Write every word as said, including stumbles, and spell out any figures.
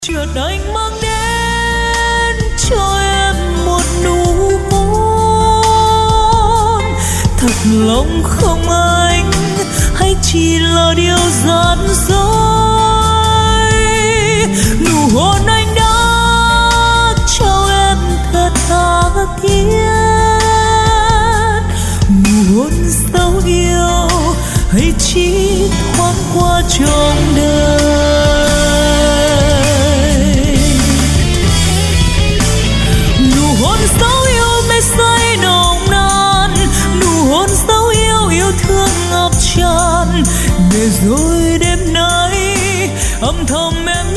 Chuyện anh mang đến cho em một nụ hôn thật lòng không anh, hay chỉ là điều gian dối. Nụ hôn anh đã cho em thật tha thiết, nụ hôn dấu yêu hay chỉ thoáng qua trong đời. Dấu yêu mê say nồng nàn, nụ hôn dấu yêu yêu thương ngập tràn, để rồi đêm nay âm thầm em